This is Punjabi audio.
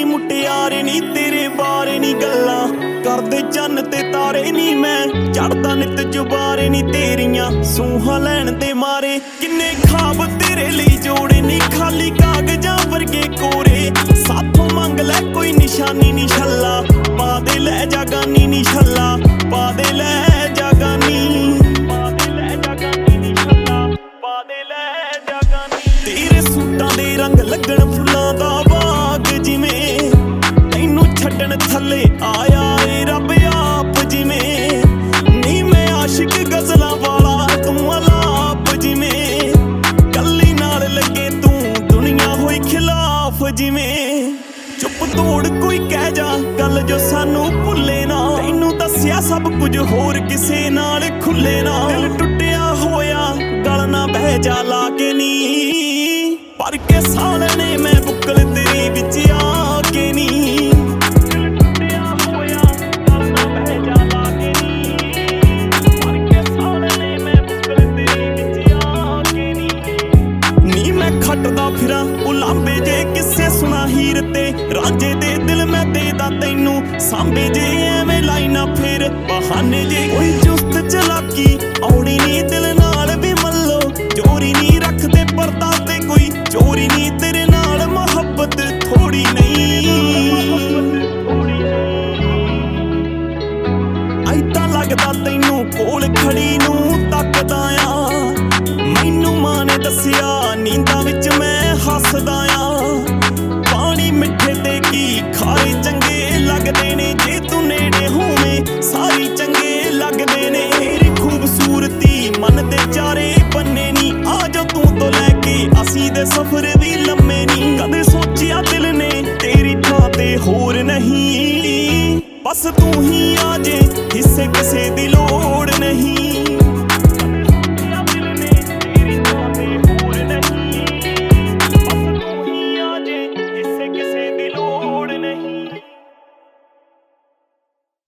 ਦੀ ਮੁਟਿਆਰੇ ਨੀ ਤੇਰੇ ਬਾਰੇ ਨੀ ਗੱਲਾਂ ਕਰਦੇ ਚੰਨ ਤੇ ਤਾਰੇ ਨੀ ਮੈਂ ਚੜਦਾ ਨਿਤ ਜੁਬਾਰੇ ਨੀ ਤੇਰੀਆਂ ਸੂਹਾਂ ਲੈਣ ਦੇ ਮਾਰੇ ਕਿੰਨੇ ਖਾਬ ਤੇਰੇ ਲਈ ਜੋੜੇ ਨੀ ਖਾਲੀ ਕਾਗਜ਼ਾਂ ਵਰਗੇ ਕੋਰੇ ਸਾਥੋਂ ਮੰਗ ਲੈ ਕੋਈ ਨਿਸ਼ਾਨੀ ਨੀ ਛੱਲਾ ਪਾ ਦੇ ਲੈ ਜਾਗਾਨੀ ਨੀ ਛੱਲਾ ਪਾ ਦੇ ਲੈ ਜਾਗਾਨੀ ਪਾ ਦੇ ਲੈ ਜਾਗਾਨੀ ਨੀ ਛੱਲਾ ਪਾ ਦੇ ਲੈ ਜਾਗਾਨੀ ਤੇਰੇ ਸੂਟਾਂ ਦੇ ਰੰਗ ਲੱਗਣ ਫੁੱਲਾਂ ਦਾ ਬਾਗ ਜਿਵੇਂ ਤੈਨੂੰ ਛੱਡਣ ਥੱਲੇ ਆਇਆ ਏ ਰੱਬ ਆਪ ਜਿਵੇਂ ਨੀ ਮੈਂ ਆਸ਼ਿਕ ਗਜ਼ਲਾਂ ਵਾਲਾ ਤੂੰ ਅਲਾਪ ਜਿਵੇਂ ਕੱਲੀ ਨਾਲ ਲੱਗੇ ਤੂੰ ਦੁਨੀਆ ਹੋਈ ਖਿਲਾਫ ਜਿਵੇਂ ਚੁੱਪ ਤੋੜ ਕੋਈ ਕਹਿ ਜਾ ਗੱਲ ਜੋ ਸਾਨੂੰ ਭੁੱਲੇ ਨਾ ਤੈਨੂੰ ਦੱਸਿਆ ਸਭ ਕੁਝ ਹੋਰ ਕਿਸੇ ਨਾਲ ਖੁੱਲੇ ਨਾ ਦਿਲ ਟੁੱਟਿਆ ਹੋਇਆ ਗਲ ਨਾ ਬਹਿ ਜਾ ਲਾ ਕੇ ਨੀ ਪਰ ਕੇ ਸਾਲਣੇ ਮੈਂ ਬੁੱਕਲ ਤੇਰੀ ਵਿੱਚ ਆ ਕੇ ਨੀ ਦਿਲ ਟੁੱਟਿਆ ਹੋਇਆ ਗਲ ਨਾ ਬਹਿ ਜਾ ਲਾ ਕੇ ਨੀ ਪਰ ਕੇ ਸਾਲਣੇ ਮੈਂ ਬੁੱਕਲ ਤੇਰੀ ਵਿੱਚ ਆ ਕੇ ਨੀ ਮੈਂ ਖੱਟਦਾ ਫਿਰਾਂ ਉਲਾਂਬੇ ਜੇ ਕਿਸੇ ਸੁਣਾ ਹੀਰ ਤੇ ਰਾਂਝੇ ਦੇ ਦਿਲ ਮੈਂ ਦੇਦਾ ਤੈਨੂੰ ਸਾਂਭੇ ਜੇ ਐਵੇਂ ਲਾਈਨਾ ਫੇਰ ਬਹਾਨੇ ਜੇ ਕੋਈ ਚੁਸਤ ਚਲਾਕੀ ਔੜੀ ਨੀ ਦਿਲ ਨਾਲ ਵੀ ਮੱਲੋ ਚੋਰੀ ਨੀ ਰੱਖਦੇ ਪਰਦਾ ਤੇ ਕੋਈ ਚੋਰੀ ਨੀ ਤੇਰੇ ਨਾਲ ਮੁਹੱਬਤ ਥੋੜੀ ਨਹੀਂ ਐਦਾਂ ਲੱਗਦਾ ਤੈਨੂੰ ਕੋਲ ਖੜੀ ਨੂੰ ਤੱਕਦਾ ਆ ਮੈਨੂੰ ਮਾਂ ਨੇ ਦੱਸਿਆ ਨੀਂਦਾਂ ਵਿੱਚ ਮੈਂ ਹੱਸਦਾ ਆ ਪਾਣੀ ਮਿੱਠੇ ਤੇ ਕੀ ਖਾਰੇ ਚੰਗੇ ਲੱਗਦੇ ਨੇ ਜੇ ਤੂੰ ਨੇੜੇ ਹੋਵੇਂ ਸਾਰੀ ਚੰਗੇ ਲੱਗਦੇ ਨੇ ਤੇਰੀ ਖੂਬਸੂਰਤੀ ਮਨ ਦੇ ਚਾਰੇ ਬੰਨੇ ਨੀ ਆ ਜਾ ਤੂੰ ਤੋਂ ਲੈ ਕੇ ਅਸੀਂ ਦੇ ਸਫ਼ਰ ਵੀ ਲੰਮੇ ਨੀ ਕਦੇ ਸੋਚਿਆ ਦਿਲ ਨੇ ਤੇਰੀ ਥਾਂ ਤੇ ਹੋਰ ਨਹੀਂ ਬਸ ਤੂੰ ਹੀ ਆ ਜੇ ਹਿੱਸੇ ਕਿਸੇ ਦੀ ਲੋੜ ਨਹੀਂ